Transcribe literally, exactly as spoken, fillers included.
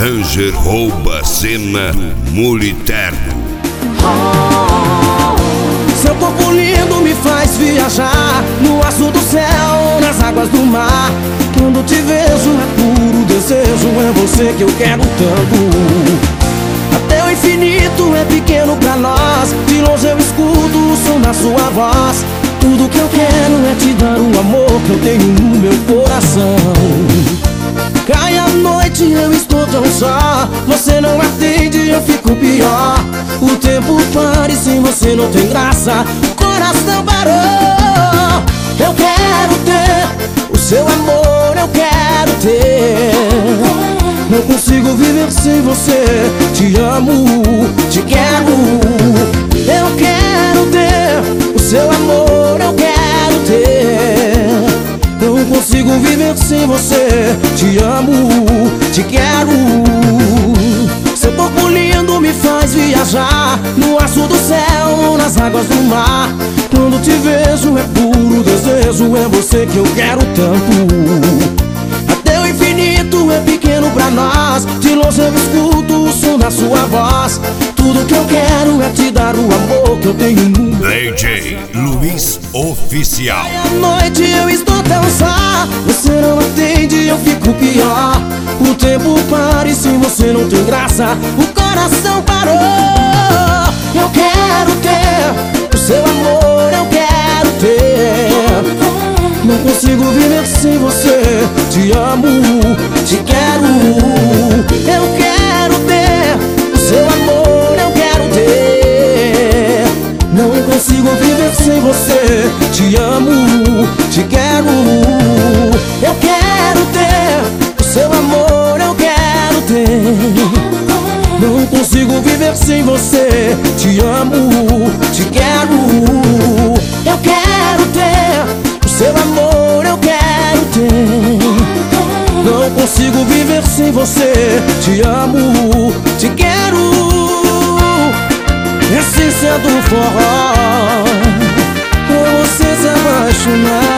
Ranger rouba a cena do Muliterno. Seu corpo lindo me faz viajar no azul do céu, nas águas do mar. Quando te vejo é puro desejo, é você que eu quero tanto. Até o infinito é pequeno pra nós, de longe eu escuto o som da sua voz. Tudo que eu quero é te dar o amor que eu tenho no meu coração. Cai a noite, eu estou tão só, você não atende, eu fico pior. O tempo para e sem você não tem graça, o coração parou. Eu quero ter o seu amor, eu quero ter. Não consigo viver sem você, te amo, te quero. Eu quero ter o seu amor, eu quero ter. Não consigo viver sem você, te amo, te quero. Seu corpo lindo me faz viajar no azul do céu, nas águas do mar. Quando te vejo é puro desejo, é você que eu quero tanto. Até o infinito é pequeno pra nós, de longe eu escuto o som da sua voz. Tudo que eu quero é te dar o amor que eu tenho no meu D J Luiz Oficial. à noite eu estou tão só, você não atende, eu fico pior. O tempo para e sem você não tem graça, o coração parou. Eu quero ter o seu amor, eu quero ter. Não consigo viver sem você, te amo, te quero. Eu quero ter o seu amor, eu quero ter. Não consigo viver sem você, te amo, te quero. Eu quero ter o seu amor, eu quero ter. Não consigo viver sem você, te amo, te quero. Eu quero ter o seu amor, eu quero ter. Não consigo viver sem você, te amo, te quero. Essência do forró, por você se apaixonar.